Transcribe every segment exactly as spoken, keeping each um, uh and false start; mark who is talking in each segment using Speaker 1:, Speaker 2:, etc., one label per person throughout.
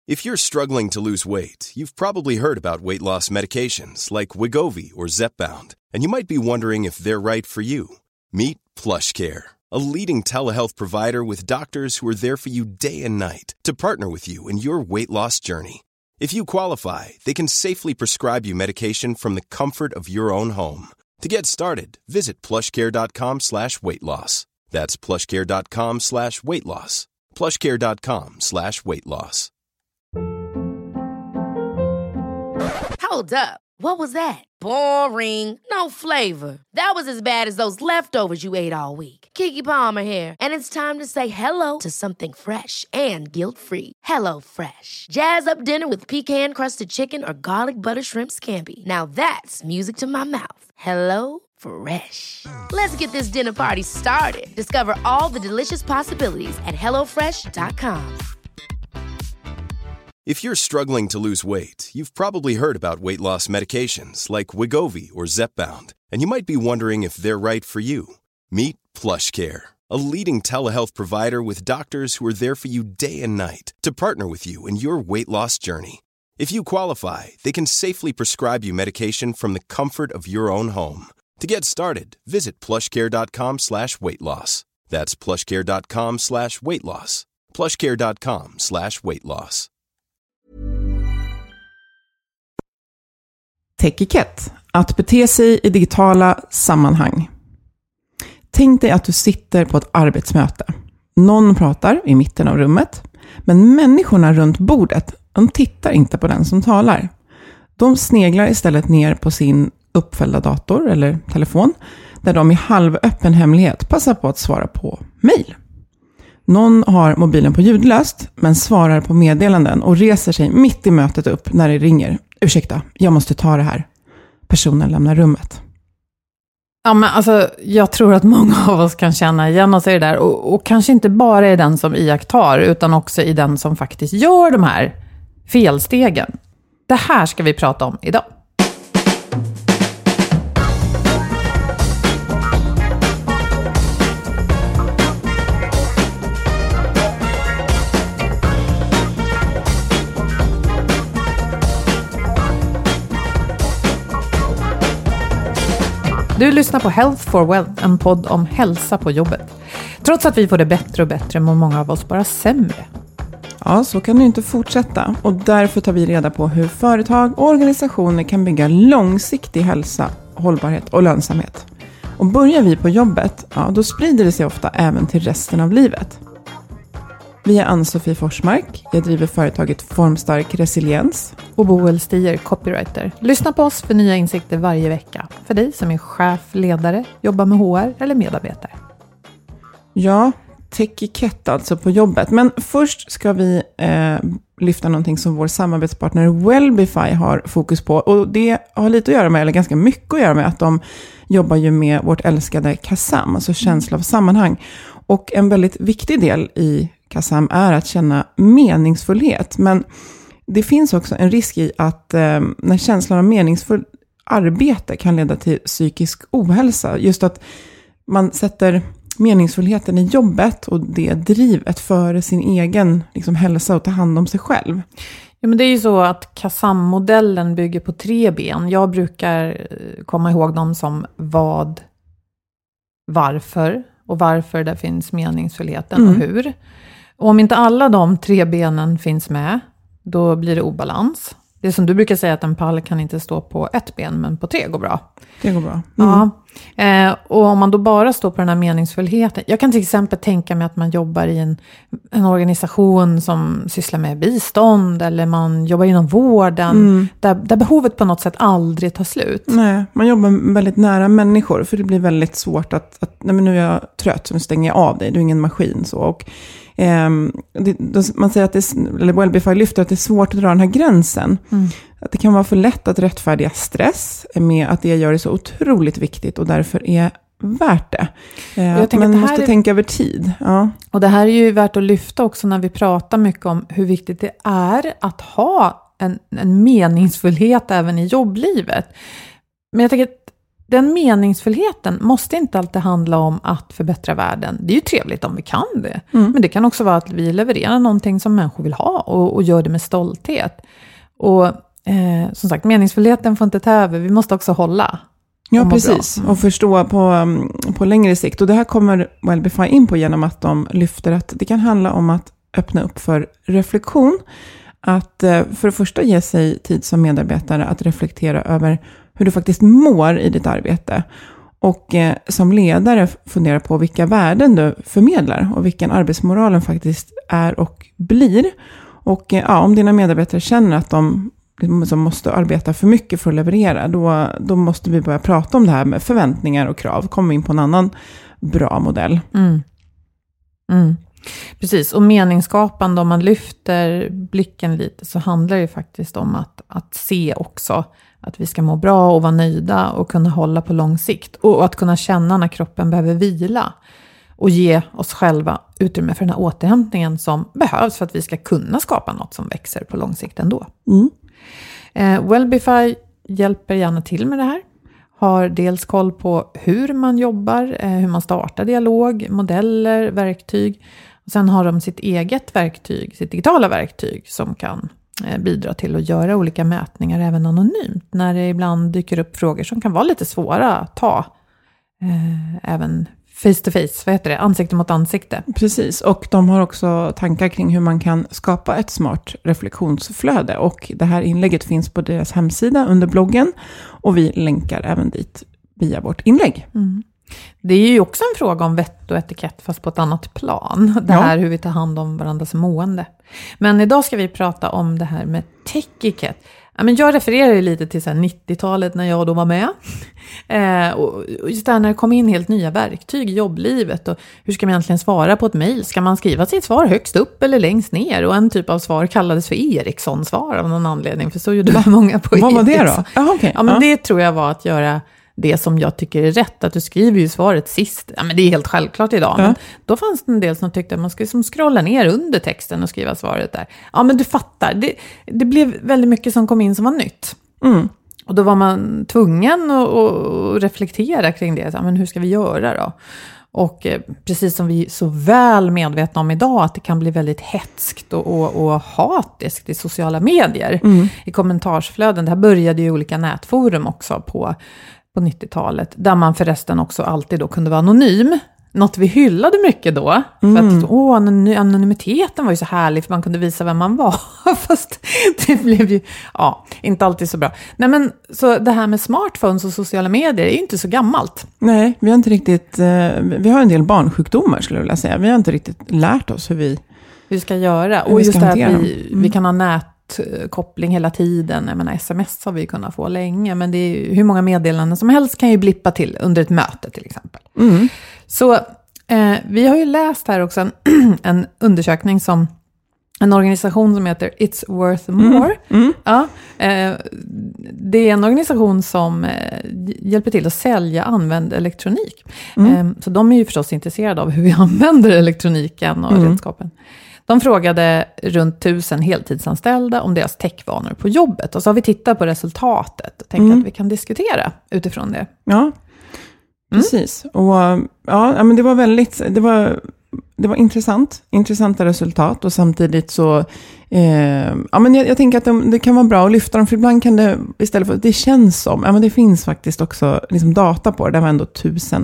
Speaker 1: If you're struggling to lose weight, you've probably heard about weight loss medications like Wegovy or Zepbound, and you might be wondering if they're right for you. Meet PlushCare, a leading telehealth provider with doctors who are there for you day and night to partner with you in your weight loss journey. If you qualify, they can safely prescribe you medication from the comfort of your own home. To get started, visit plushcare.com slash weight loss. That's plushcare.com slash weight loss. plushcare.com slash weight loss.
Speaker 2: Hold up. What was that? Boring. No flavor. That was as bad as those leftovers you ate all week. Keke Palmer here, and it's time to say hello to something fresh and guilt-free. Hello Fresh. Jazz up dinner with pecan-crusted chicken or garlic butter shrimp scampi. Now that's music to my mouth. Hello Fresh. Let's get this dinner party started. Discover all the delicious possibilities at hello fresh dot com.
Speaker 1: If you're struggling to lose weight, you've probably heard about weight loss medications like Wegovy or Zepbound, and you might be wondering if they're right for you. Meet PlushCare, a leading telehealth provider with doctors who are there for you day and night to partner with you in your weight loss journey. If you qualify, they can safely prescribe you medication from the comfort of your own home. To get started, visit plushcare.com slash weight loss. That's plushcare.com slash weight loss. plushcare.com slash weight loss.
Speaker 3: Techikett, att bete sig i digitala sammanhang. Tänk dig att du sitter på ett arbetsmöte. Någon pratar i mitten av rummet, men människorna runt bordet, de tittar inte på den som talar. De sneglar istället ner på sin uppfällda dator eller telefon, där de i halvöppen hemlighet passar på att svara på mejl. Någon har mobilen på ljudlöst, men svarar på meddelanden och reser sig mitt i mötet upp när det ringer. Ursäkta, jag måste ta det här. Personen lämnar rummet.
Speaker 4: Ja, men alltså, jag tror att många av oss kan känna igen oss i det där. Och, och kanske inte bara i den som iakttar, utan också i den som faktiskt gör de här felstegen. Det här ska vi prata om idag. Du lyssnar på Health for Wealth, en podd om hälsa på jobbet. Trots att vi får det bättre och bättre mår många av oss bara sämre.
Speaker 3: Ja, så kan det inte fortsätta. Och därför tar vi reda på hur företag och organisationer kan bygga långsiktig hälsa, hållbarhet och lönsamhet. Och börjar vi på jobbet, ja, då sprider det sig ofta även till resten av livet. Vi är Ann-Sofie Forsmark. Jag driver företaget Formstark Resiliens.
Speaker 4: Och Boel Stier, copywriter. Lyssna på oss för nya insikter varje vecka. För dig som är chef, ledare, jobbar med H R eller medarbetare.
Speaker 3: Ja, techikett alltså på jobbet. Men först ska vi eh, lyfta någonting som vår samarbetspartner Wellbify har fokus på. Och det har lite att göra med, eller ganska mycket att göra med, att de jobbar ju med vårt älskade KASAM, alltså känsla av sammanhang. Och en väldigt viktig del i KASAM är att känna meningsfullhet. Men det finns också en risk i att eh, när känslan av meningsfull arbete kan leda till psykisk ohälsa. Just att man sätter meningsfullheten i jobbet och det drivet före sin egen liksom, hälsa och ta hand om sig själv.
Speaker 4: Ja, men det är ju så att KASAM-modellen bygger på tre ben. Jag brukar komma ihåg dem som vad, varför och varför det finns meningsfullheten mm. och hur. Och om inte alla de tre benen finns med, då blir det obalans. Det är som du brukar säga, att en pall kan inte stå på ett ben, men på tre går bra.
Speaker 3: Det går bra. Mm.
Speaker 4: Ja. Eh, och om man då bara står på den här meningsfullheten. Jag kan till exempel tänka mig att man jobbar i en, en organisation som sysslar med bistånd. Eller man jobbar inom vården. Mm. Där, där behovet på något sätt aldrig tar slut.
Speaker 3: Nej, man jobbar väldigt nära människor. För det blir väldigt svårt att, att nej men nu är jag trött, så nu stänger jag av dig. Du är ingen maskin. Så. Och, eh, det, man säger att det, eller Wellbify lyfter att det är svårt att dra den här gränsen. Mm. Att det kan vara för lätt att rättfärdiga stress med att det gör det så otroligt viktigt och därför är värt det. Jag man måste är... tänka över tid. Ja.
Speaker 4: Och det här är ju värt att lyfta också när vi pratar mycket om hur viktigt det är att ha en, en meningsfullhet även i jobblivet. Men jag tänker att den meningsfullheten måste inte alltid handla om att förbättra världen. Det är ju trevligt om vi kan det. Mm. Men det kan också vara att vi levererar någonting som människor vill ha och, och gör det med stolthet. Och eh, som sagt, meningsfullheten får inte ta över. Vi måste också hålla.
Speaker 3: Ja, precis. Mm. Och förstå på, på längre sikt. Och det här kommer Wellbify in på genom att de lyfter att det kan handla om att öppna upp för reflektion. Att för det första ge sig tid som medarbetare att reflektera över hur du faktiskt mår i ditt arbete. Och eh, som ledare fundera på vilka värden du förmedlar och vilken arbetsmoralen faktiskt är och blir. Och eh, ja, om dina medarbetare känner att de som måste arbeta för mycket för att leverera, då, då måste vi börja prata om det här med förväntningar och krav. Kommer in på en annan bra modell.
Speaker 4: Mm. Mm. Precis, och meningsskapande, om man lyfter blicken lite, så handlar det faktiskt om att, att se också att vi ska må bra och vara nöjda och kunna hålla på lång sikt. Och att kunna känna när kroppen behöver vila. Och ge oss själva utrymme för den här återhämtningen som behövs för att vi ska kunna skapa något som växer på lång sikt ändå.
Speaker 3: Mm.
Speaker 4: Eh, Wellbify hjälper gärna till med det här. Har dels koll på hur man jobbar, eh, hur man startar dialog, modeller, verktyg. Och sen har de sitt eget verktyg, sitt digitala verktyg som kan eh, bidra till att göra olika mätningar även anonymt. När det ibland dyker upp frågor som kan vara lite svåra att ta. Eh, även face to face, vad heter det? Ansikte mot ansikte.
Speaker 3: Precis, och de har också tankar kring hur man kan skapa ett smart reflektionsflöde. Och det här inlägget finns på deras hemsida under bloggen. Och vi länkar även dit via vårt inlägg.
Speaker 4: Mm. Det är ju också en fråga om vett och etikett fast på ett annat plan. Det här ja. Hur vi tar hand om varandras mående. Men idag ska vi prata om det här med tech-etikett. Ja, men jag refererar ju lite till så här nittiotalet när jag då var med. Eh, och just där när det kom in helt nya verktyg i jobblivet. Och hur ska man egentligen svara på ett mejl? Ska man skriva sitt svar högst upp eller längst ner? Och en typ av svar kallades för Ericsson-svar av någon anledning. För så gjorde Va? många på
Speaker 3: Vad
Speaker 4: Ericsson.
Speaker 3: var det då? Ah, okay.
Speaker 4: Ja, men
Speaker 3: ah.
Speaker 4: det tror jag var att göra det som jag tycker är rätt. Att du skriver ju svaret sist. Ja, men det är helt självklart idag. Ja. Men då fanns det en del som tyckte att man skulle som scrolla ner under texten och skriva svaret där. Ja, men du fattar. Det, det blev väldigt mycket som kom in som var nytt.
Speaker 3: Mm.
Speaker 4: Och då var man tvungen att, att reflektera kring det. Ja, men hur ska vi göra då? Och eh, precis som vi är så väl medvetna om idag att det kan bli väldigt hetskt och, och, och hatiskt i sociala medier. Mm. I kommentarsflöden. Det här började ju i olika nätforum också på, på nittiotalet. Där man förresten också alltid då kunde vara anonym. Något vi hyllade mycket då. Mm. För att åh, anonymiteten var ju så härlig för man kunde visa vem man var. Fast det blev ju ja, inte alltid så bra. Nej, men så det här med smartphones och sociala medier är ju inte så gammalt.
Speaker 3: Nej, vi har inte riktigt, vi har en del barnsjukdomar skulle jag vilja säga. Vi har inte riktigt lärt oss hur vi, hur
Speaker 4: vi ska göra. Och
Speaker 3: vi
Speaker 4: just
Speaker 3: det
Speaker 4: att vi,
Speaker 3: mm.
Speaker 4: vi kan ha nätkoppling hela tiden. Jag menar, sms har vi kunnat få länge. Men det är ju, hur många meddelanden som helst kan ju blippa till under ett möte till exempel.
Speaker 3: Mm.
Speaker 4: Så eh, vi har ju läst här också en, en undersökning som en organisation som heter It's Worth More.
Speaker 3: Mm. Mm.
Speaker 4: Ja, eh, det är en organisation som eh, hjälper till att sälja använd elektronik. Mm. Eh, så de är ju förstås intresserade av hur vi använder elektroniken och mm. redskapen. De frågade runt tusen heltidsanställda om deras techvanor på jobbet. Och så har vi tittat på resultatet och tänkt mm. att vi kan diskutera utifrån det.
Speaker 3: Ja, precis. Mm. Och ja, men det var väldigt, det var, det var intressant, intressanta resultat och samtidigt så, eh, ja men jag, jag tänker att de, det kan vara bra att lyfta dem för ibland kan det, istället för, det känns som, ja men det finns faktiskt också liksom data på det, det var ändå tusen,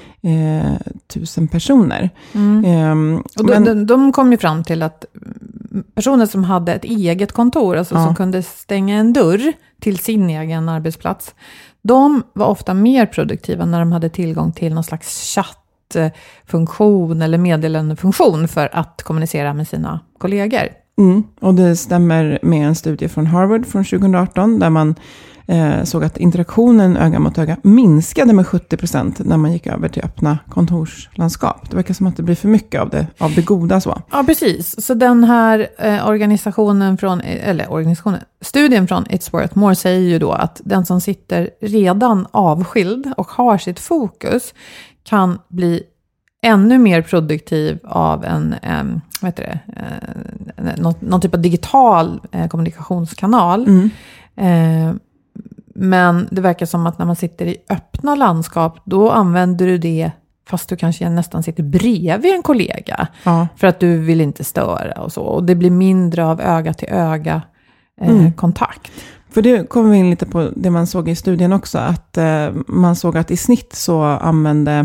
Speaker 3: eh, tusen personer.
Speaker 4: Mm.
Speaker 3: Eh,
Speaker 4: och de, men, de, de kom ju fram till att personer som hade ett eget kontor, alltså ja. som kunde stänga en dörr till sin egen arbetsplats, de var ofta mer produktiva när de hade tillgång till någon slags chattfunktion eller meddelandefunktion för att kommunicera med sina kollegor.
Speaker 3: Mm, och det stämmer med en studie från Harvard från tjugoarton där man eh, såg att interaktionen öga mot öga minskade med sjuttio procent när man gick över till öppna kontorslandskap. Det verkar som att det blir för mycket av det, av det goda så.
Speaker 4: Ja, precis. Så den här eh, organisationen från, eller organisationen, studien från It's Worth More säger ju då att den som sitter redan avskild och har sitt fokus kan bli ännu mer produktiv av en, en vad heter det, eh, någon, någon typ av digital eh, kommunikationskanal.
Speaker 3: Mm.
Speaker 4: Eh, Men det verkar som att när man sitter i öppna landskap, då använder du det fast du kanske nästan sitter bredvid en kollega. Ja. För att du vill inte störa och så. Och det blir mindre av öga till öga eh, mm. kontakt.
Speaker 3: För det kommer vi in lite på det man såg i studien också. Att eh, man såg att i snitt så använde...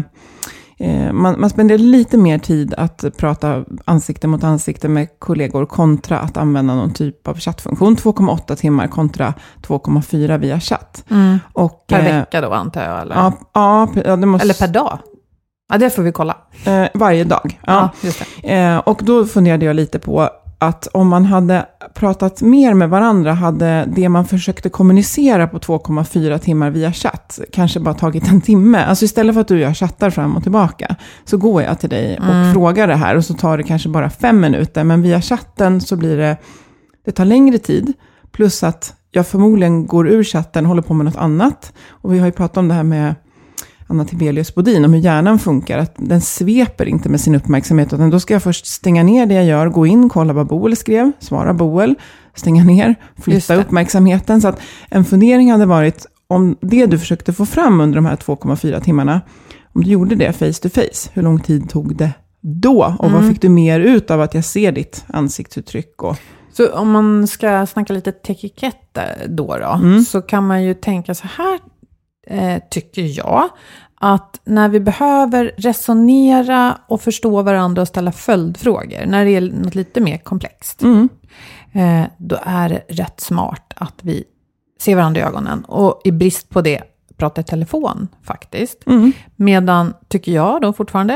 Speaker 3: Eh, man, man spenderade lite mer tid att prata ansikte mot ansikte med kollegor kontra att använda någon typ av chattfunktion. två komma åtta timmar kontra två komma fyra via chatt.
Speaker 4: Mm.
Speaker 3: Och,
Speaker 4: per
Speaker 3: eh,
Speaker 4: vecka då antar jag? Eller,
Speaker 3: ja, ja, ja, det måste,
Speaker 4: eller per dag? Ja, det får vi kolla.
Speaker 3: Eh, varje dag. Ja.
Speaker 4: Ja, just det.
Speaker 3: Eh, och då funderade jag lite på att om man hade pratat mer med varandra hade det man försökte kommunicera på två komma fyra timmar via chatt kanske bara tagit en timme. Alltså istället för att du och jag chattar fram och tillbaka så går jag till dig och mm. frågar det här och så tar det kanske bara fem minuter. Men via chatten så blir det, det tar längre tid. Plus att jag förmodligen går ur chatten och håller på med något annat. Och vi har ju pratat om det här med Anna Tibelius Bodin, om hur hjärnan funkar, att den sveper inte med sin uppmärksamhet, utan då ska jag först stänga ner det jag gör, gå in, kolla vad Boel skrev, svara Boel, stänga ner, flytta uppmärksamheten. Så att en fundering hade varit, om det du försökte få fram under de här två komma fyra timmarna, om du gjorde det face to face, hur lång tid tog det då? Och mm. vad fick du mer ut av att jag ser ditt ansiktsuttryck? Och...
Speaker 4: Så om man ska snacka lite teknikett då, då mm. så kan man ju tänka så här, Eh, tycker jag, att när vi behöver resonera och förstå varandra och ställa följdfrågor, när det är något lite mer komplext, mm. eh, då är det rätt smart att vi ser varandra i ögonen och i brist på det pratar i telefon faktiskt. Mm. Medan, tycker jag då fortfarande,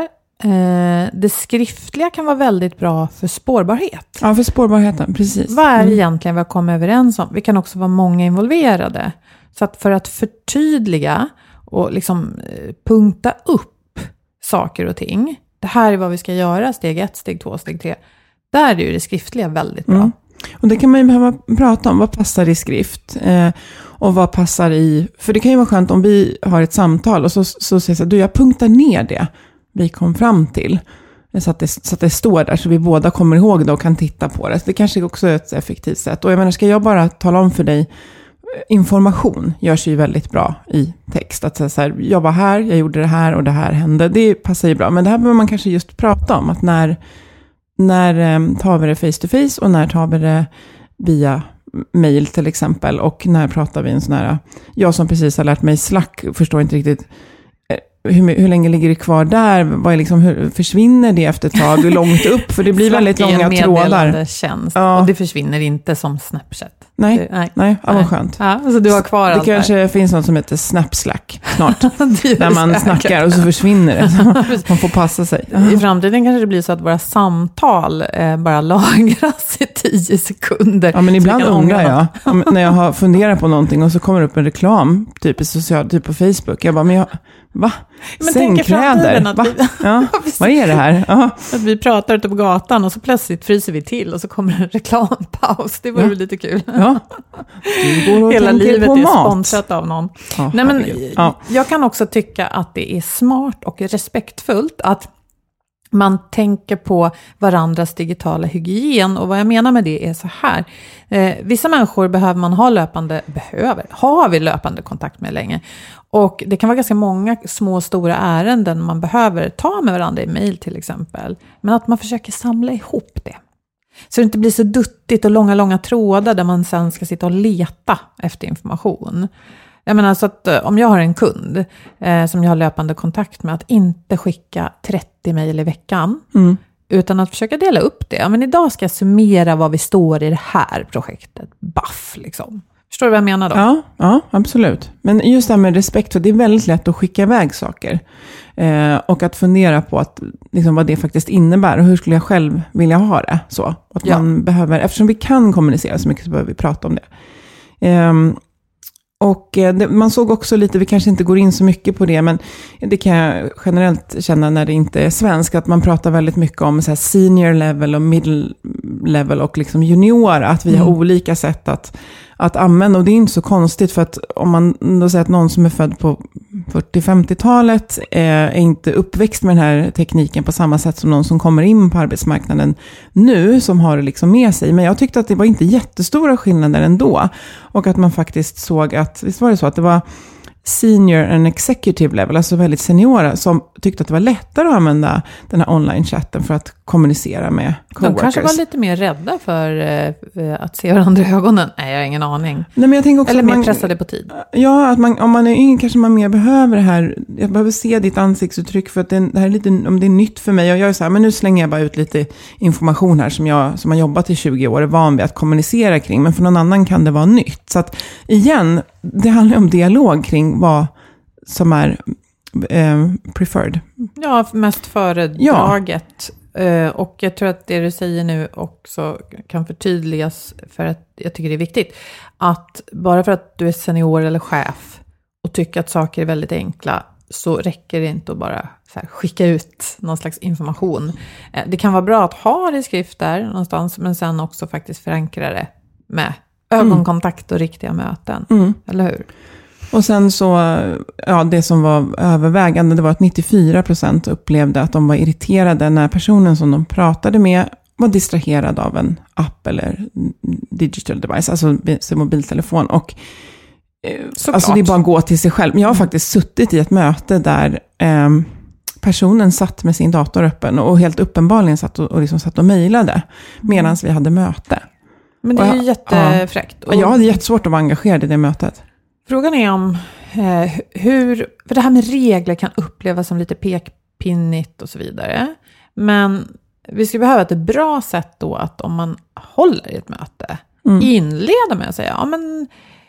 Speaker 4: eh, det skriftliga kan vara väldigt bra för spårbarhet.
Speaker 3: Ja, för spårbarheten, precis.
Speaker 4: Vad är det
Speaker 3: mm.
Speaker 4: egentligen vi har kommit överens om? Vi kan också vara många involverade. Så att för att förtydliga och liksom punkta upp saker och ting. Det här är vad vi ska göra, steg ett, steg två, steg tre. Där är ju det skriftliga väldigt bra. Mm.
Speaker 3: Och det kan man ju behöva prata om. Vad passar i skrift? Eh, och vad passar i... För det kan ju vara skönt om vi har ett samtal och så, så säger jag, du, jag punktar ner det vi kom fram till. Så att, det, så att det står där så vi båda kommer ihåg det och kan titta på det. Det kanske också är ett effektivt sätt. Och jag menar, ska jag bara tala om för dig, information görs ju väldigt bra i text. Att säga så här, jag var här, jag gjorde det här och det här hände. Det passar ju bra. Men det här behöver man kanske just prata om. Att när, när um, tar vi det face to face och när tar vi det via mail till exempel. Och när pratar vi en sån här... Jag som precis har lärt mig Slack förstår inte riktigt... Hur, hur länge ligger det kvar där? Vad är liksom, hur försvinner det efter ett tag? Hur långt upp? För det blir väldigt långa trådar.
Speaker 4: Tjänst, ja. Och det försvinner inte som Snapchat.
Speaker 3: Nej, det, nej, nej, ja, vad skönt.
Speaker 4: Ja, så du har kvar
Speaker 3: det
Speaker 4: allt
Speaker 3: kanske
Speaker 4: där.
Speaker 3: Finns något som heter Snapslack snart. Där man snackar och så försvinner det. Man får passa sig.
Speaker 4: I framtiden kanske det blir så att våra samtal eh, bara lagras i tio sekunder.
Speaker 3: Ja, men ibland undrar jag. Om, när jag har funderat på någonting och så kommer upp en reklam, typ i social, typ på Facebook. Jag bara, men jag... Va?
Speaker 4: Men
Speaker 3: sängkläder? Va?
Speaker 4: Vi,
Speaker 3: ja, vad är det här? Ja.
Speaker 4: Att vi pratar ute på gatan och så plötsligt fryser vi till och så kommer en reklampaus. Det vore ja. lite kul.
Speaker 3: Ja.
Speaker 4: Hela livet
Speaker 3: på
Speaker 4: är
Speaker 3: mat.
Speaker 4: sponsrat av någon.
Speaker 3: Ja,
Speaker 4: Nej, men
Speaker 3: ja.
Speaker 4: Jag kan också tycka att det är smart och respektfullt att man tänker på varandras digitala hygien. Och vad jag menar med det är så här. Eh, vissa människor behöver man ha löpande, behöver, har vi löpande kontakt med länge. Och det kan vara ganska många små och stora ärenden man behöver ta med varandra i mejl till exempel. Men att man försöker samla ihop det. Så det inte blir så duttigt och långa, långa trådar där man sen ska sitta och leta efter information. Jag menar så att om jag har en kund eh, som jag har löpande kontakt med, att inte skicka trettio mejl i veckan. Mm. Utan att försöka dela upp det. Ja, men idag ska jag summera vad vi står i det här projektet. Baff liksom. Förstår du vad jag menar då?
Speaker 3: Ja, ja, absolut. Men just det här med respekt, för det är väldigt lätt att skicka iväg saker. Eh, och att fundera på att, liksom, vad det faktiskt innebär. Och hur skulle jag själv vilja ha det? Så, att ja. man behöver, eftersom vi kan kommunicera så mycket så behöver vi prata om det. Eh, och det, man såg också lite, vi kanske inte går in så mycket på det, men det kan jag generellt känna när det inte är svensk, att man pratar väldigt mycket om så här senior level och middle level och liksom junior, att vi mm. har olika sätt att, att använda, och det är inte så konstigt, för att om man då säger att någon som är född på fyrtio-femtiotalet eh, är inte uppväxt med den här tekniken på samma sätt som någon som kommer in på arbetsmarknaden nu, som har det liksom med sig. Men jag tyckte att det var inte jättestora skillnader ändå. Och att man faktiskt såg att, visst var det så att det var senior and executive level, alltså väldigt seniora, som tyckte att det var lättare att använda den här online-chatten för att kommunicera med coworkers.
Speaker 4: De kanske var lite mer rädda för eh, att se varandra i ögonen. Nej, jag har ingen aning.
Speaker 3: Nej, men jag tänker också
Speaker 4: Eller mer
Speaker 3: man,
Speaker 4: pressade på tid.
Speaker 3: Ja, att man, om man är yngre kanske man mer behöver det här. Jag behöver se ditt ansiktsuttryck för att det, det här är lite, om det är nytt för mig. Och jag är så här, men nu slänger jag bara ut lite information här som jag som har jobbat i tjugo år är van vid att kommunicera kring. Men för någon annan kan det vara nytt. Så att igen, det handlar om dialog kring vad som är eh, preferred.
Speaker 4: Ja, mest föredraget. Ja. Uh, och jag tror att det du säger nu också kan förtydligas, för att jag tycker det är viktigt. Att bara för att du är senior eller chef och tycker att saker är väldigt enkla, så räcker det inte att bara så här, skicka ut någon slags information. Uh, det kan vara bra att ha det i skrift där någonstans, men sen också faktiskt förankra det med ögonkontakt och riktiga möten. Mm. Eller hur?
Speaker 3: Och sen så, ja, det som var övervägande, det var att nittiofyra procent upplevde att de var irriterade när personen som de pratade med var distraherad av en app eller digital device, alltså mobiltelefon. Och
Speaker 4: Såklart.
Speaker 3: Alltså det är bara att gå till sig själv. Men jag har faktiskt suttit i ett möte där eh, personen satt med sin dator öppen och helt uppenbarligen satt och, och liksom satt och mejlade medan vi hade möte.
Speaker 4: Men det är ju jättefräckt.
Speaker 3: Ja, och jag hade jättesvårt att vara engagerad i det mötet.
Speaker 4: Frågan är om eh, hur, för det här med regler kan upplevas som lite pekpinnigt och så vidare. Men vi skulle behöva ett bra sätt då att om man håller i ett möte, mm. inleda med att säga, ja men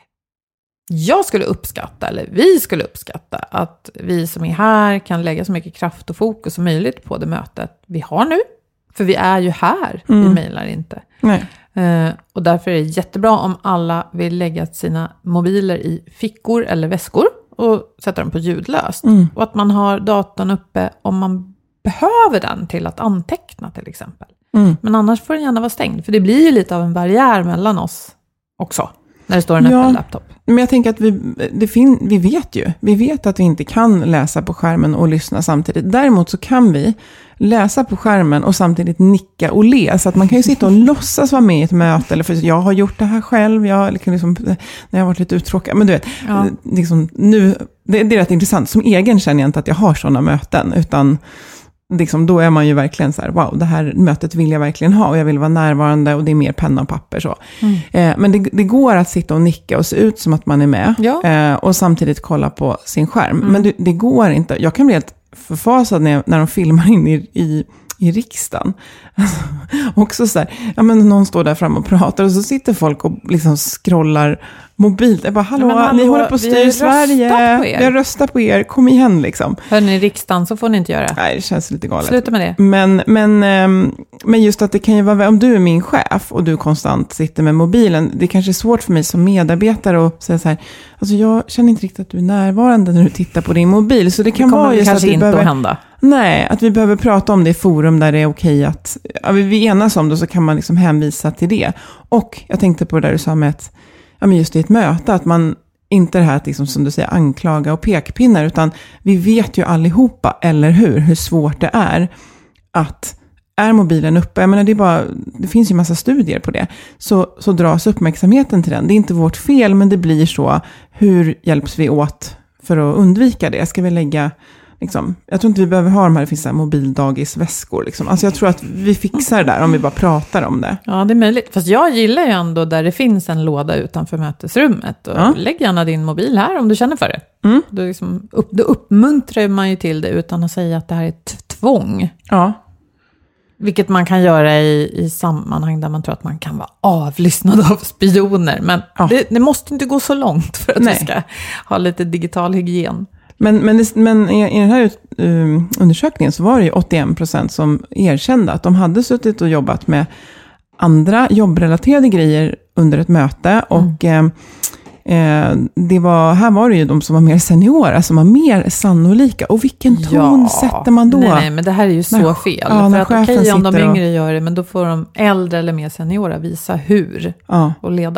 Speaker 4: jag skulle uppskatta, eller vi skulle uppskatta att vi som är här kan lägga så mycket kraft och fokus som möjligt på det mötet vi har nu. För vi är ju här, mm. vi mejlar inte.
Speaker 3: Nej.
Speaker 4: Uh, och därför är det jättebra om alla vill lägga sina mobiler i fickor eller väskor och sätta dem på ljudlöst. Mm. Och att man har datorn uppe om man behöver den till att anteckna till exempel. Mm. Men annars får den gärna vara stängd. För det blir ju lite av en barriär mellan oss också. När det står en
Speaker 3: ja,
Speaker 4: öppen laptop.
Speaker 3: Men jag tänker att vi, det fin, vi vet ju. Vi vet att vi inte kan läsa på skärmen och lyssna samtidigt. Däremot så kan vi läsa på skärmen och samtidigt nicka och le. Så att man kan ju sitta och låtsas vara med i ett möte. Eller för jag har gjort det här själv. Jag, liksom, när jag har varit lite uttråkad. Men du vet, ja. liksom, nu, det, det är rätt intressant. Som egen känner jag inte att jag har sådana möten. Utan liksom, då är man ju verkligen så här, wow, det här mötet vill jag verkligen ha och jag vill vara närvarande och det är mer penna och papper så. Mm. Eh, men det, det går att sitta och nicka och se ut som att man är med
Speaker 4: ja.
Speaker 3: eh, och samtidigt kolla på sin skärm.
Speaker 4: Mm.
Speaker 3: Men det, det går inte. Jag kan bli helt förfasad när, när de filmar in i, i, i riksdagen. Alltså, också så här, ja men någon står där fram och pratar och så sitter folk och liksom scrollar mobilt. Jag bara, hallå, ja, hallå ni håller på att styra Sverige. Vi har röstat på er. Kom igen liksom.
Speaker 4: Hörni, i riksdagen så får ni inte göra.
Speaker 3: Nej, det känns lite galet.
Speaker 4: Sluta med det.
Speaker 3: Men, men, men just att det kan ju vara, om du är min chef och du konstant sitter med mobilen, det kanske är svårt för mig som medarbetare att säga så här, alltså jag känner inte riktigt att du är närvarande när du tittar på din mobil. Så det kan
Speaker 4: det
Speaker 3: vara just
Speaker 4: kanske
Speaker 3: att vi
Speaker 4: inte
Speaker 3: behöver,
Speaker 4: att hända.
Speaker 3: Nej, att vi behöver prata om det i forum där det är okej att, ja, vi enas om det så kan man liksom hänvisa till det. Och jag tänkte på det där du sa med att, ja men just i ett möte, att man inte det här att liksom, som du säger, anklaga och pekpinnar, utan vi vet ju allihopa, eller hur, hur svårt det är att är mobilen uppe, jag menar det är bara, det finns ju massa studier på det, så, så dras uppmärksamheten till den. Det är inte vårt fel, men det blir så, hur hjälps vi åt för att undvika det? Ska vi lägga, liksom, jag tror inte vi behöver ha de här, det finns så här mobildagisväskor liksom. Alltså jag tror att vi fixar det där om vi bara pratar om det.
Speaker 4: Ja, det är möjligt. Fast jag gillar ju ändå där det finns en låda utanför mötesrummet. Och ja. Lägg gärna din mobil här om du känner för det. Mm. Då, liksom upp, då uppmuntrar man ju till det utan att säga att det här är ett tvång.
Speaker 3: Ja.
Speaker 4: Vilket man kan göra i, i sammanhang där man tror att man kan vara avlyssnad av spioner. Men ja. det, det måste inte gå så långt för att Nej. vi ska ha lite digital hygien.
Speaker 3: Men, men, det, men i, i den här um, undersökningen så var det ju åttioen procent som erkände att de hade suttit och jobbat med andra jobbrelaterade grejer under ett möte. Och mm. eh, det var, här var det ju de som var mer seniora, som var mer sannolika. Och vilken ton ja. sätter man då?
Speaker 4: Nej, nej, men det här är ju så när, fel. Ja, för att okej okay, om de yngre och... gör det, men då får de äldre eller mer seniora visa hur ja. och leda.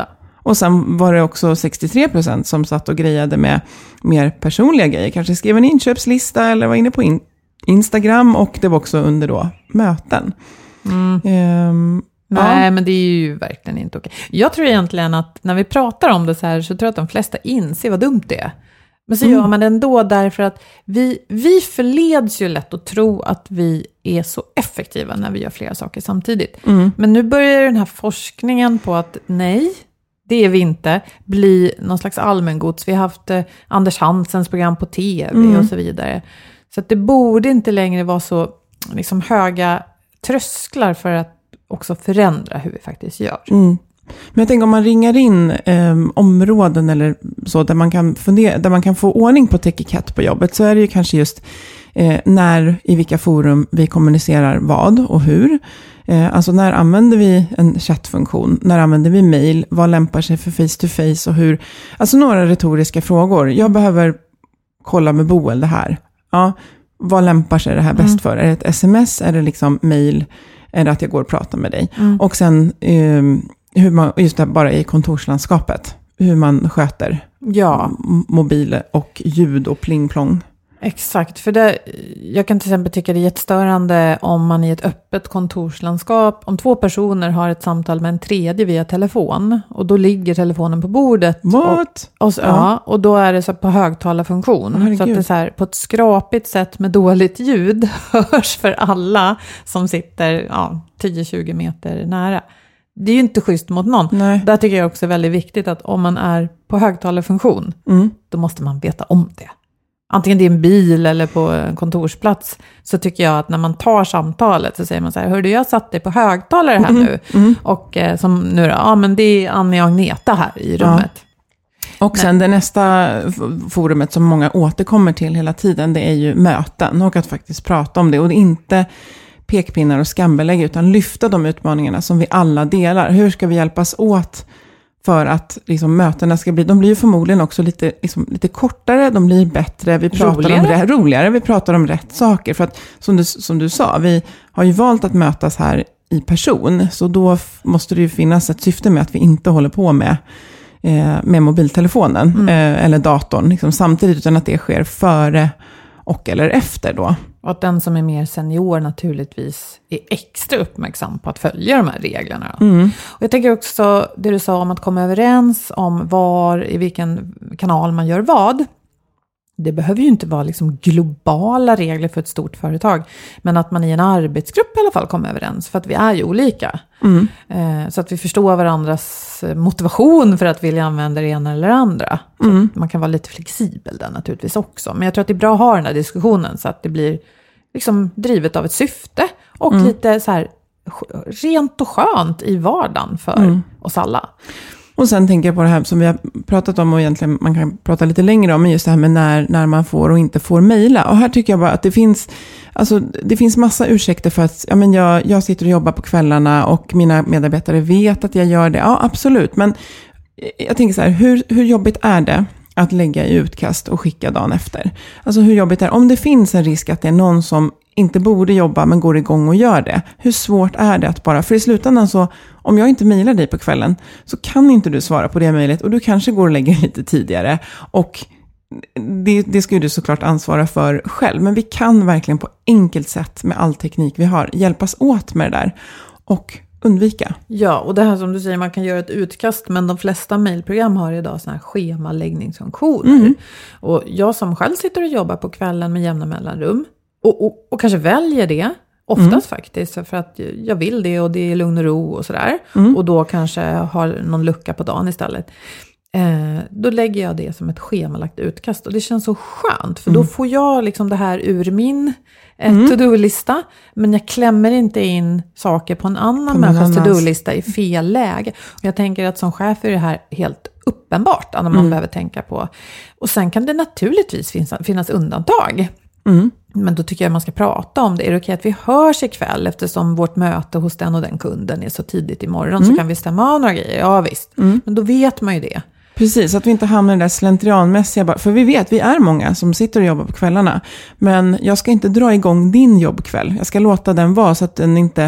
Speaker 3: Och sen var det också sextiotre procent som satt och grejade med mer personliga grejer. Kanske skrev en inköpslista eller var inne på in- Instagram. Och det var också under då möten.
Speaker 4: Mm.
Speaker 3: Um,
Speaker 4: Nej,
Speaker 3: ja.
Speaker 4: men det är ju verkligen inte okej. Jag tror egentligen att när vi pratar om det så här så tror jag att de flesta inser vad dumt det är. Men så mm. gör man det ändå därför att vi, vi förleds ju lätt att tro att vi är så effektiva när vi gör flera saker samtidigt. Mm. Men nu börjar den här forskningen på att nej, det är vi inte, bli någon slags allmängods. Vi har haft eh, Anders Hansens program på tv mm. och så vidare. Så att det borde inte längre vara så liksom, höga trösklar för att också förändra hur vi faktiskt gör.
Speaker 3: Mm. Men jag tänker om man ringar in eh, områden eller så där man kan fundera, där man kan få ordning på etikett på jobbet, så är det ju kanske just eh, när, i vilka forum vi kommunicerar vad och hur. Eh, alltså när använder vi en chattfunktion, när använder vi mail, vad lämpar sig för face to face och hur. Alltså några retoriska frågor. Jag behöver kolla med Boel det här. Ja, vad lämpar sig det här bäst mm. för? Är det ett sms, är det liksom mail, är det att jag går och pratar med dig? Mm. Och sen eh, hur man, just det, bara i kontorslandskapet, hur man sköter
Speaker 4: ja.
Speaker 3: mobil och ljud och pling-plong.
Speaker 4: Exakt, för det, jag kan till exempel tycka det är jättestörande om man i ett öppet kontorslandskap, om två personer har ett samtal med en tredje via telefon och då ligger telefonen på bordet.
Speaker 3: What?
Speaker 4: Och, och, så, ja. Ja, och då är det så på högtalarfunktion. Oh, så att det är så här, på ett skrapigt sätt med dåligt ljud hörs för alla som sitter ja, tio till tjugo meter nära. Det är ju inte schysst mot någon. Nej. Där tycker jag också är väldigt viktigt att om man är på högtalarfunktion, mm. då måste man veta om det. Antingen det är en bil eller på en kontorsplats, så tycker jag att när man tar samtalet så säger man så här: hörde jag satt dig på högtalare här mm. nu. Mm. Och eh, som nu då, ja men det är Annie och Agneta här i rummet. Ja.
Speaker 3: Och sen det nästa forumet som många återkommer till hela tiden, det är ju möten och att faktiskt prata om det. Och inte pekpinnar och skambelägg utan lyfta de utmaningarna som vi alla delar. Hur ska vi hjälpas åt för att liksom, mötena ska bli, de blir ju förmodligen också lite, liksom, lite kortare, de blir bättre, vi pratar roligare. om roligare, vi pratar om rätt saker. För att som du, som du sa, vi har ju valt att mötas här i person, så då f- måste det ju finnas ett syfte med att vi inte håller på med, eh, med mobiltelefonen mm. eh, eller datorn liksom, samtidigt, utan att det sker före och eller efter då.
Speaker 4: Och att den som är mer senior naturligtvis är extra uppmärksam på att följa de här reglerna. Mm. Och jag tänker också det du sa om att komma överens om var, i vilken kanal man gör vad. Det behöver ju inte vara liksom globala regler för ett stort företag. Men att man i en arbetsgrupp i alla fall kommer överens. För att vi är ju olika. Mm. Eh, så att vi förstår varandras motivation för att vilja använda det ena eller det andra. Mm. Man kan vara lite flexibel där naturligtvis också. Men jag tror att det är bra att ha den här diskussionen. Så att det blir liksom drivet av ett syfte. Och mm. lite så här rent och skönt i vardagen för mm. oss alla.
Speaker 3: Och sen tänker jag på det här som vi har pratat om och egentligen man kan prata lite längre om, men just det här med när, när man får och inte får mejla. Och här tycker jag bara att det finns, alltså det finns massa ursäkter för att ja, men jag, jag sitter och jobbar på kvällarna och mina medarbetare vet att jag gör det. Ja, absolut. Men jag tänker så här, hur, hur jobbigt är det att lägga i utkast och skicka dagen efter? Alltså hur jobbigt är det? Om det finns en risk att det är någon som inte borde jobba men går igång och gör det. Hur svårt är det att bara, för i slutändan så, om jag inte mejlar dig på kvällen så kan inte du svara på det mejlet och du kanske går och lägger lite tidigare. Och det, det ska ju du såklart ansvara för själv. Men vi kan verkligen på enkelt sätt med all teknik vi har hjälpas åt med det där och undvika.
Speaker 4: Ja, och det här som du säger, man kan göra ett utkast, men de flesta mejlprogram har idag såna här schemaläggningsfunktioner. Mm. Och jag som själv sitter och jobbar på kvällen med jämna mellanrum och, och, och kanske väljer det oftast mm. faktiskt för att jag vill det och det är lugn och ro och sådär. Mm. Och då kanske har någon lucka på dagen istället. Eh, då lägger jag det som ett schemalagt utkast och det känns så skönt för mm. då får jag liksom det här ur min eh, mm. to-do-lista, men jag klämmer inte in saker på en annan människas to-do-lista i fel läge. Och jag tänker att som chef är det här helt uppenbart att man mm. behöver tänka på. Och sen kan det naturligtvis finnas, finnas undantag. Mm. Men då tycker jag man ska prata om det. Är det okej att vi hörs ikväll eftersom vårt möte hos den och den kunden är så tidigt imorgon mm. så kan vi stämma av några grejer? Ja visst, mm. men då vet man ju det.
Speaker 3: Precis, så att vi inte hamnar i det där slentrianmässiga. För vi vet, vi är många som sitter och jobbar på kvällarna. Men jag ska inte dra igång din jobbkväll. Jag ska låta den vara så att den inte,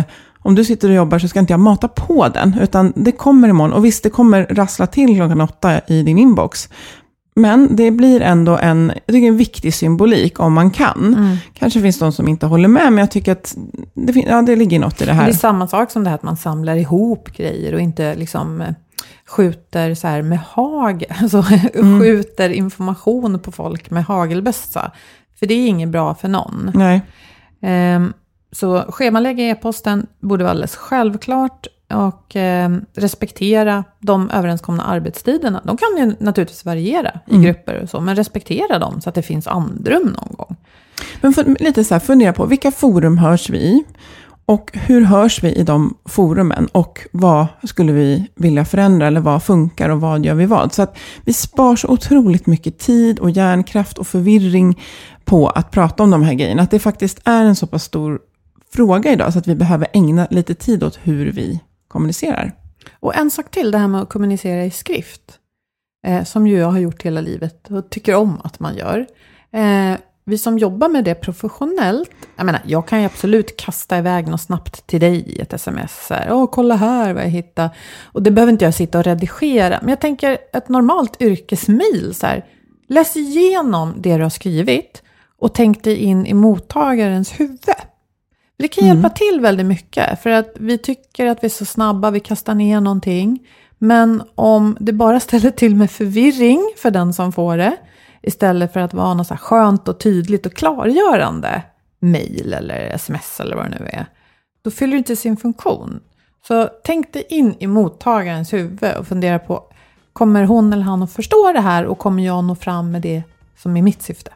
Speaker 3: om du sitter och jobbar så ska inte jag mata på den, utan det kommer imorgon. Och visst, det kommer rassla till klockan åtta i din inbox. Men det blir ändå en, jag tycker en viktig symbolik om man kan. Mm. Kanske finns de som inte håller med, men jag tycker att det, ja, det ligger något i det här.
Speaker 4: Det är samma sak som det här att man samlar ihop grejer och inte liksom skjuter så här med hag, alltså mm. skjuter information på folk med hagelbössa. För det är inget bra för någon.
Speaker 3: Nej.
Speaker 4: Um, så schemalägga e-posten borde vara alldeles självklart. Och eh, respektera de överenskomna arbetstiderna. De kan ju naturligtvis variera i mm. grupper och så. Men respektera dem så att det finns andrum någon gång.
Speaker 3: Men för, lite så här, fundera på vilka forum hörs vi i? Och hur hörs vi i de forumen? Och vad skulle vi vilja förändra? Eller vad funkar och vad gör vi vad? Så att vi spar så otroligt mycket tid och hjärnkraft och förvirring på att prata om de här grejerna. Att det faktiskt är en så pass stor fråga idag så att vi behöver ägna lite tid åt hur vi kommunicerar.
Speaker 4: Och en sak till, det här med att kommunicera i skrift. Eh, som ju jag har gjort hela livet och tycker om att man gör. Eh, vi som jobbar med det professionellt. Jag menar, jag kan ju absolut kasta iväg något snabbt till dig i ett sms. Åh, kolla här vad jag hittar. Och det behöver inte jag sitta och redigera. Men jag tänker ett normalt yrkesmail så här. Läs igenom det du har skrivit. Och tänk dig in i mottagarens huvud. Det kan hjälpa mm. till väldigt mycket. För att vi tycker att vi är så snabba, vi kastar ner någonting. Men om det bara ställer till med förvirring för den som får det. Istället för att vara något så här skönt och tydligt och klargörande mejl eller sms eller vad det nu är. Då fyller det inte sin funktion. Så tänk dig in i mottagarens huvud och fundera på. Kommer hon eller han att förstå det här och kommer jag nå fram med det som är mitt syfte?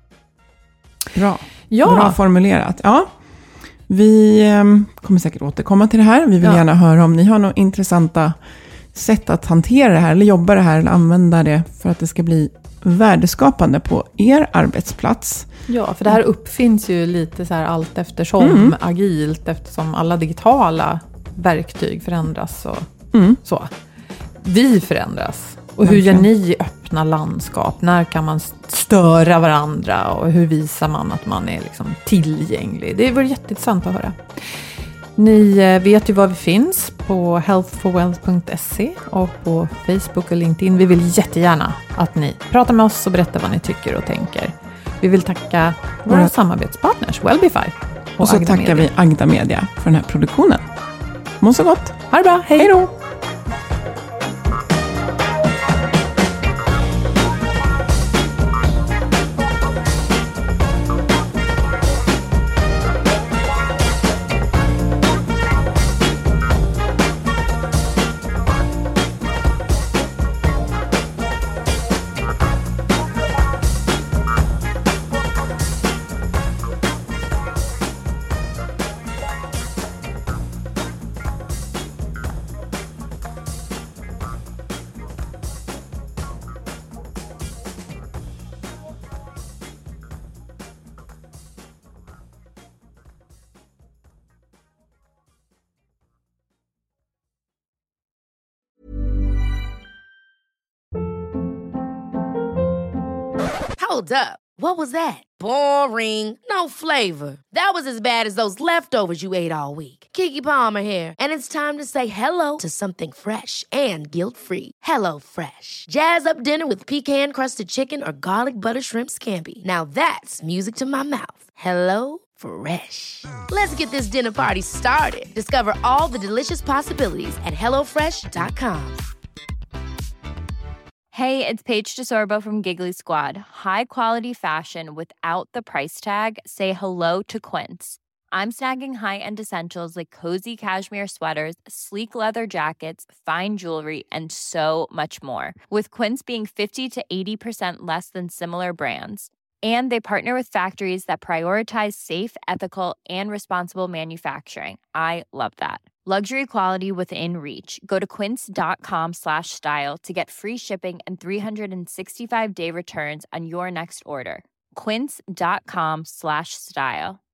Speaker 3: Bra,
Speaker 4: ja.
Speaker 3: Bra formulerat. Ja. Vi kommer säkert återkomma till det här. Vi vill ja. gärna höra om ni har några intressanta sätt att hantera det här. Eller jobba det här eller använda det för att det ska bli värdeskapande på er arbetsplats.
Speaker 4: Ja, för det här uppfinns ju lite så här allt eftersom mm. agilt. Eftersom alla digitala verktyg förändras och mm. så. Vi förändras. Och hur gör ni i öppna landskap? När kan man störa varandra? Och hur visar man att man är liksom tillgänglig? Det var jätteintressant att höra. Ni vet ju var vi finns på health for wealth punkt se och på Facebook och LinkedIn. Vi vill jättegärna att ni pratar med oss och berättar vad ni tycker och tänker. Vi vill tacka våra mm. samarbetspartners, Wellbify. Och,
Speaker 3: och så
Speaker 4: Agda
Speaker 3: tackar
Speaker 4: Media.
Speaker 3: vi Agda Media för den här produktionen. Må så gott.
Speaker 4: Ha det bra. Hej.
Speaker 3: Hej då.
Speaker 2: Hold up. What was that? Boring. No flavor. That was as bad as those leftovers you ate all week. Keke Palmer here, and it's time to say hello to something fresh and guilt-free. Hello Fresh. Jazz up dinner with pecan-crusted chicken or garlic butter shrimp scampi. Now that's music to my mouth. Hello Fresh. Let's get this dinner party started. Discover all the delicious possibilities at hello fresh dot com.
Speaker 5: Hey, it's Paige DeSorbo from Giggly Squad. High quality fashion without the price tag. Say hello to Quince. I'm snagging high-end essentials like cozy cashmere sweaters, sleek leather jackets, fine jewelry, and so much more. With Quince being fifty to eighty percent less than similar brands. And they partner with factories that prioritize safe, ethical, and responsible manufacturing. I love that. Luxury quality within reach. Go to quince.com slash style to get free shipping and three sixty-five day returns on your next order. Quince.com slash style.